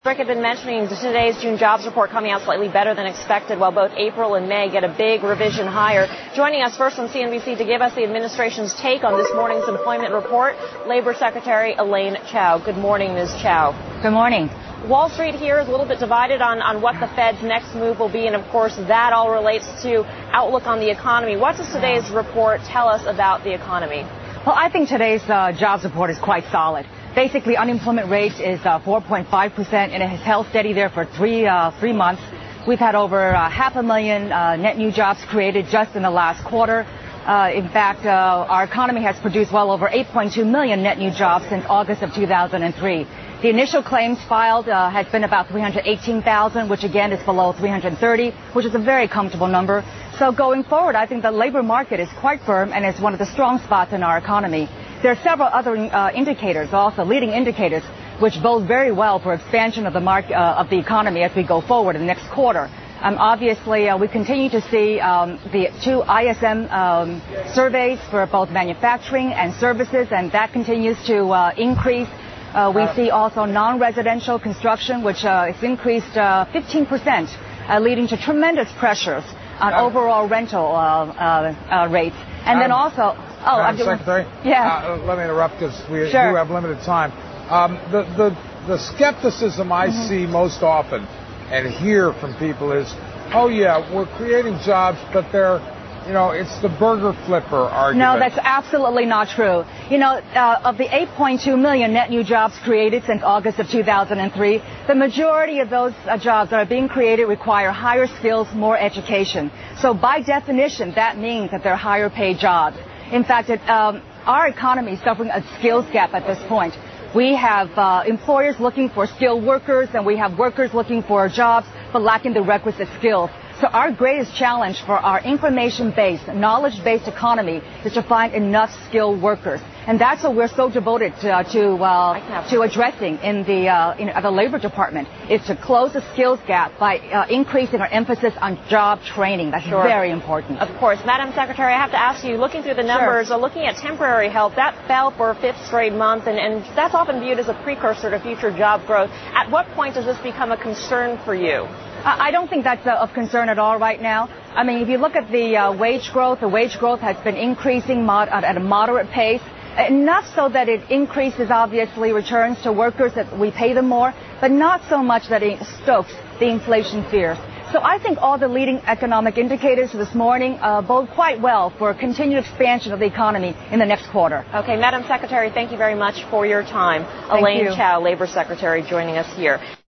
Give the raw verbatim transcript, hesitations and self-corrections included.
Rick had been mentioning today's June jobs report coming out slightly better than expected, while both April and May get a big revision higher. Joining us first from C N B C to give us the administration's take on this morning's employment report, Labor Secretary Elaine Chao. Good morning, Miz Chao. Good morning. Wall Street here is a little bit divided on, on what the Fed's next move will be, and of course that all relates to outlook on the economy. What does today's report tell us about the economy? Well, I think today's uh, jobs report is quite solid. Basically, unemployment rate is uh, four point five percent, and it has held steady there for three uh, three months. We've had over uh, half a million uh, net new jobs created just in the last quarter. Uh, in fact, uh, our economy has produced well over eight point two million net new jobs since August of two thousand three. The initial claims filed uh, has been about three hundred eighteen thousand, which again is below three hundred thirty, which is a very comfortable number. So going forward, I think the labor market is quite firm and is one of the strong spots in our economy. There are several other uh, indicators, also leading indicators, which bode very well for expansion of the market uh, of the economy as we go forward in the next quarter. Um, obviously, uh, we continue to see um, the two I S M um, surveys for both manufacturing and services, and that continues to uh, increase. Uh, we see also non-residential construction, which uh, has increased uh, fifteen percent, uh, leading to tremendous pressures on overall rental uh, uh, uh, rates. And then also, oh, Madam Secretary, yeah. Uh, let me interrupt because we sure. do have limited time. Um, the, the, the skepticism I mm-hmm. see most often and hear from people is, oh yeah, we're creating jobs, but they're, you know, it's the burger flipper argument. No, that's absolutely not true. You know, uh, of the eight point two million net new jobs created since August of two thousand three, the majority of those uh, jobs that are being created require higher skills, more education. So by definition, that means that they're higher paid jobs. In fact, it, um, our economy is suffering a skills gap at this point. We have uh, employers looking for skilled workers, and we have workers looking for jobs but lacking the requisite skills. So our greatest challenge for our information-based, knowledge-based economy is to find enough skilled workers. And that's what we're so devoted to uh, to, uh, to addressing in the, uh, in the Labor Department, is to close the skills gap by uh, increasing our emphasis on job training. That's sure. very important. Of course. Madam Secretary, I have to ask you, looking through the numbers, sure. uh, looking at temporary help, that fell for a fifth straight month, and, and that's often viewed as a precursor to future job growth. At what point does this become a concern for you? I don't think that's uh, of concern at all right now. I mean, if you look at the uh, wage growth, the wage growth has been increasing mod- at a moderate pace, enough so that it increases, obviously, returns to workers, that we pay them more, but not so much that it stokes the inflation fears. So I think all the leading economic indicators this morning uh, bode quite well for continued expansion of the economy in the next quarter. Okay, Madam Secretary, thank you very much for your time. Thank Elaine you. Chao, Labor Secretary, joining us here.